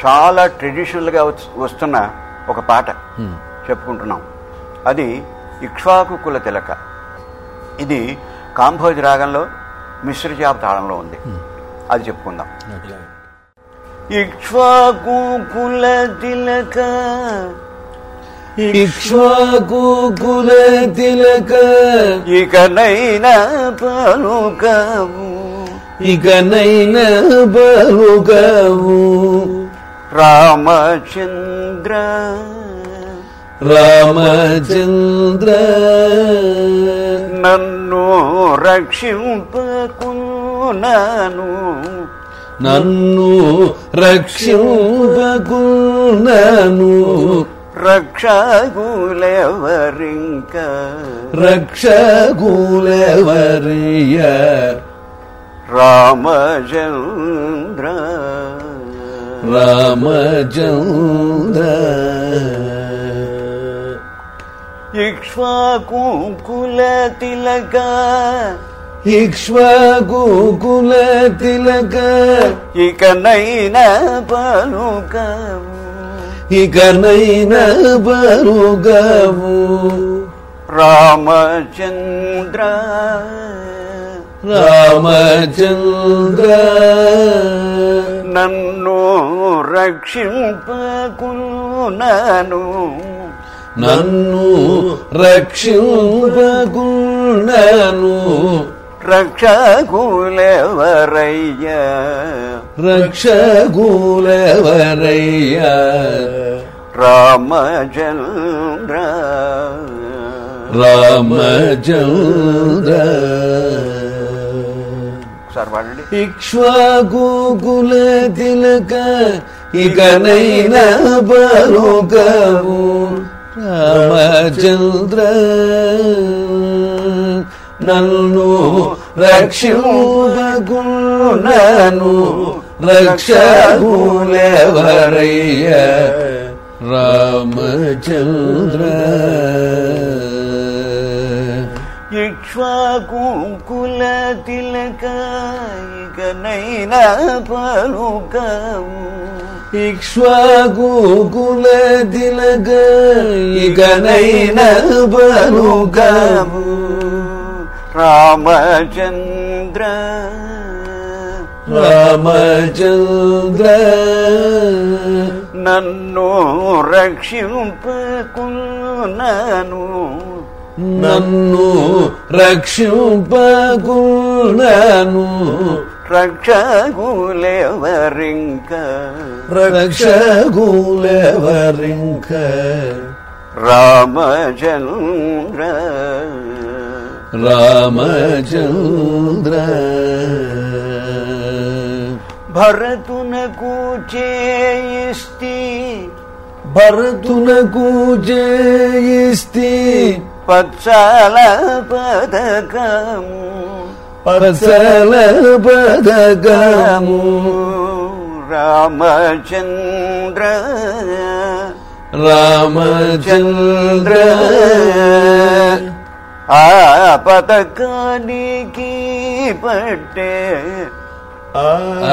చాలా ట్రెడిషనల్గా వస్తున్న ఒక పాట చెప్పుకుంటున్నాం. అది ఇక్ష్వాకు కుల తిలక. ఇది కాంభోజి రాగంలో మిశ్రజాప తాళంలో ఉంది. అది చెప్పుకుందాం. ఇక్ష్వాకు కుల తిలక, ఇక్ష్వాకు కుల తిలక, ఇకనైనా పలుకవు, ఇకనైనా పలుకవు, రామచంద్ర రామచంద్ర, నన్ను రక్షింపకున్నాను, నన్ను రక్షింపకున్నాను, రక్షకులెవరింక, రక్షకులెవరియ, రామచంద్ర రామచంద్ర. ఇక్ష్వాకు కుల తిలక, ఇక్ష్వాకు కుల తిలక, ఇకనైనా పలుకవు, ఇకనైనా పలుకవు, రామచంద్ర రామచంద్ర, నన్ను రక్షింపకున్నాను, నన్ను రక్షింపకున్నాను, రక్షకులెవరయ్య, రక్షకులెవరయ్య, రామచంద్ర రామచంద్ర. ఒకసారి పాడండి. ఇక్ష్వాకు కుల తిలక, ఇకనైనా పలుకవు, రామచంద్ర, నన్ను రక్షింపకున్నాను, రక్షకులెవరయ్య, రామచంద్ర. ఇక్ష్వాకు కుల తిలక, ఇకనైనా పలుకవు, ఇక్ష్వాకు కుల తిలక, ఇకనైనా పలుకవు, రామచంద్ర రామచంద్ర, నన్ను రక్షింపకున్నాను, నన్ను రక్షింపకున్నాను, రక్షకులెవరింక, రక్షకులెవరింక, రామచంద్ర రామచంద్ర. భరతునకు చేయిస్తి, భరతునకు చేయిస్తి, పచ్చల పదకము, పచ్చల పదకము, రామచంద్ర రామచంద్ర, ఆ పథకానికి పట్టే, ఆ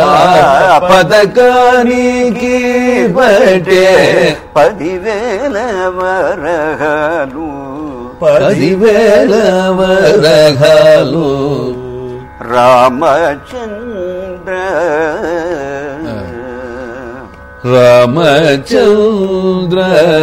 పథకానికి పట్టే 10,000 వరహాలు, 10,000 వరహాలు, రామచంద్ర రామచంద్ర.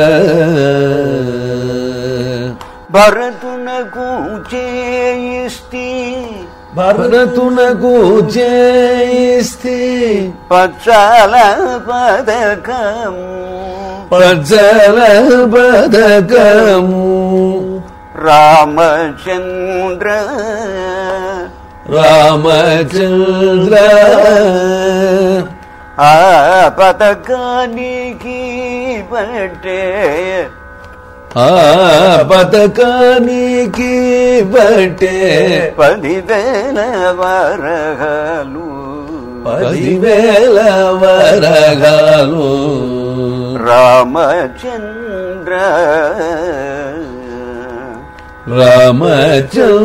భరతునకు చేయిస్తి, భరతునకు చేయిస్తి, పచ్చల పదకము, పచ్చల పదకము, రామచంద్ర రామచంద్ర. ఆ పథకానికి పట్టే, ఆ పథకానికి పట్టే 10,000 వరహాలు, 10,000 వరహాలు, రామచంద్ర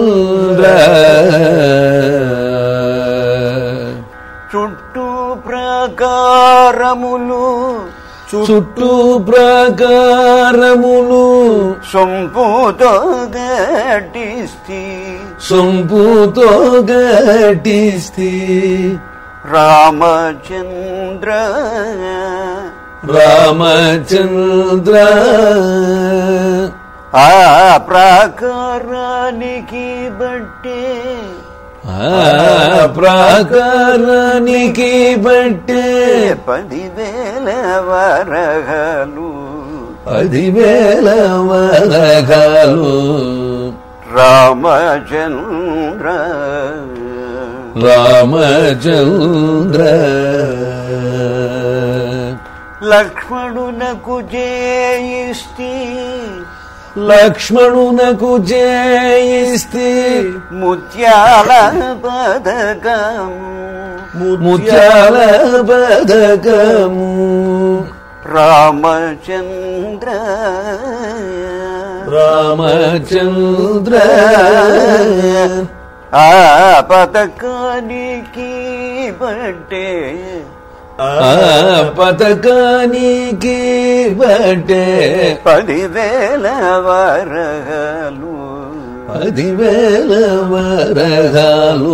రామచంద్ర. చుట్టూ ప్రా ప్రాకారములు చుట్టూ ప్రాకారములు సొంపుతో గటిస్తి సొంపుతో గటిస్తి రామచంద్ర రామచంద్ర ఆ ప్రాకారానికి బట్టే ప్రాకారానికి బట్టే 10,000 వరహాలు 10,000 వరహాలు రామచంద్ర రామచంద్ర లక్ష్మణునకు జయిస్తి లక్ష్మణునకు జయిస్తి ముత్యాల పదకము ముత్యాల పదకము రామచంద్ర రామచంద్ర ఆ పథకానికి బట్టే ఆ పథకానికి బట్టే 10,000 వరహాలు 10,000 వరహాలు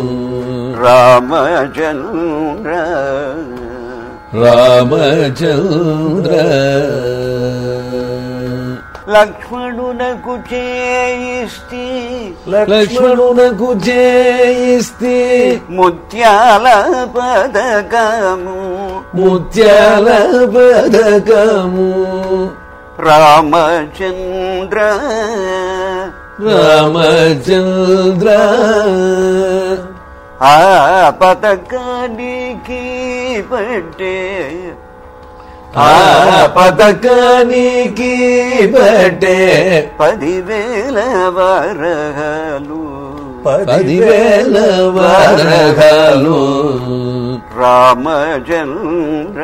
రామచంద్ర రామచంద్ర లక్ష్మణునకు చేయిస్తి లక్ష్మణునకు జయిస్తి ముత్యాల పదకము ముత్యాల పదకము రామచంద్ర రామచంద్ర ఆ పథకానికి బట్టే ఆ పథకానికి బట్టే 10,000 వరహాలు 10,000 వరహాలు రామచంద్ర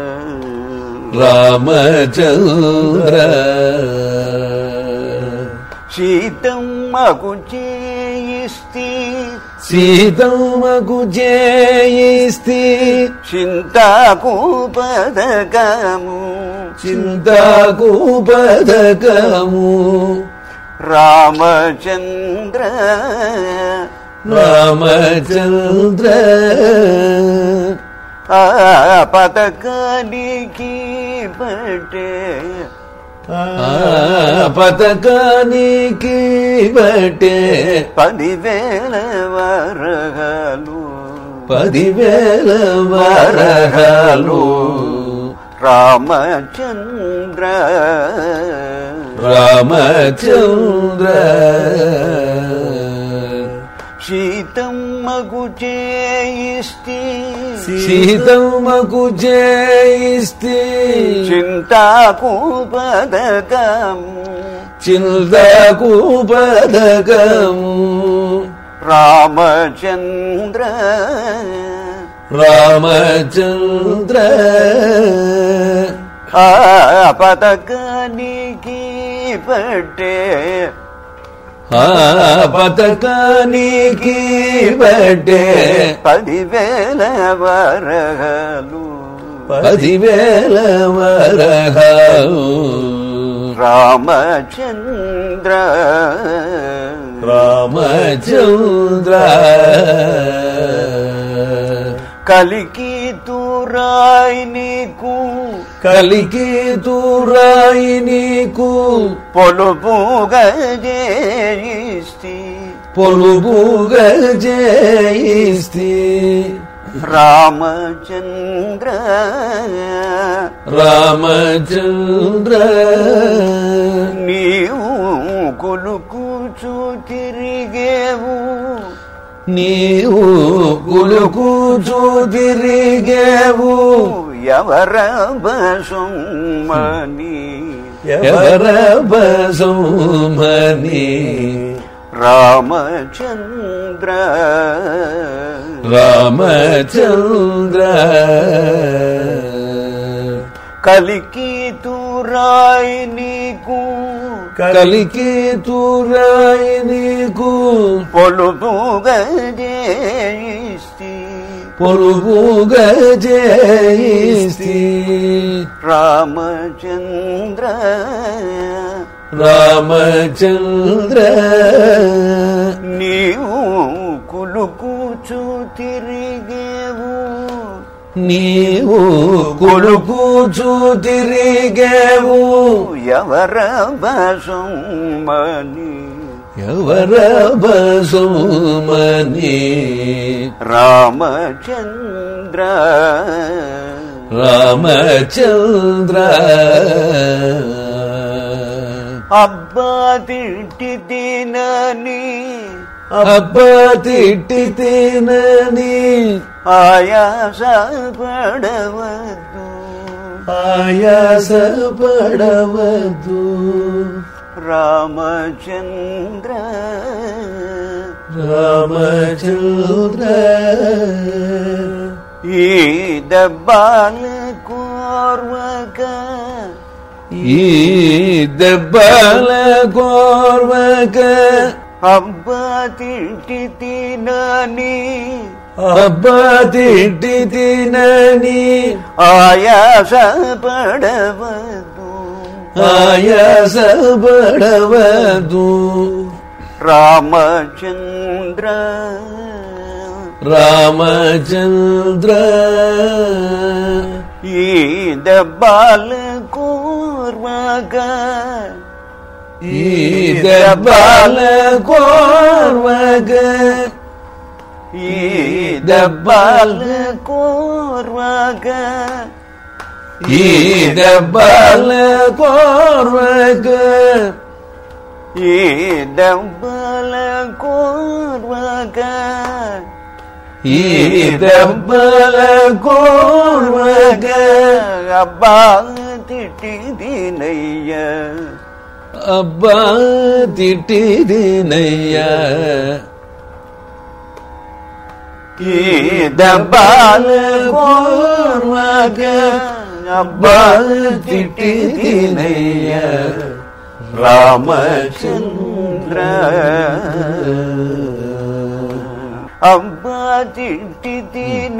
రామచంద్ర సీతమ్మకు చేయిస్తి సీతమ్మకు జయిస్తి చింతాకు పదకము చింతాకు పదకము రామచంద్ర రామచంద్ర ఆ పథకానికి బట్టే ఆ పథకానికి బట్టే 10,000 వరహాలు 10,000 వరహాలు రామచంద్ర రామచంద్ర సీతమ్మకు చేయిస్తి సీతమ్మకు జయిస్తి చింతాకు పదకము చింతాకు పదకము రామచంద్ర రామచంద్ర ఆ పథకానికి బట్టే ఆ పథకానికి బట్టే 10,000 వరహాలు 10,000 వరహాలు రామచంద్ర రామచంద్ర కలికి తూరాయి నీకు కలికి తూరాయి నీకు పొలుపుగా జయిస్తి పొలుపుగా జయిస్తి రామచంద్ర రామచంద్ర నీవు కొలుకుచు తిరిగేవు నీవు కులుకుచు తిరిగేవు ఎవర బసుమని ఎవర బసుమని రామచంద్ర రామచంద్ర కలికి తూరాయి నీకు కలికి తూరాయి నీకు పొలుపుగా జయిస్తి పొరుగుగ చేయిస్తి రామచంద్ర రామచంద్ర నీవు కులుకుచు తిరిగేవు నీవు కొలుకుచు తిరిగేవు ఎవర బసమని ఎవర బసుమని రామచంద్ర రామచంద్ర అబ్బా తిట్టి తినని అబ్బా తిట్టి తినని ఆయాస పడవద్దు ఆయాస పడవద్దు రామచంద్ర రామచంద్ర ఈ దెబ్బల కోర్వక ఈ దెబ్బల కోర్వక అబ్బా తిట్టి తినని అబ్బా తిట్టి తినని ఆయాస పడవద్దు ఆయాస పడవద్దు రామచంద్ర రామచంద్ర ఈ దెబ్బల కోర్వక ఈ దెబ్బల కోర్వక ఈ దెబ్బల కోర్వక ఈ దెబ్బల కోర్వక ఈ దెబ్బల కోర్వక ఈ దెబ్బల కోర్వక అబ్బా తిట్టి దినయ్య అబ్బా తిట్టి దినయ్యా ఈ దెబ్బల కోర్వక అబ్బా తిట్టి దినయ్య రామచంద్ర అబ్బా తిట్టి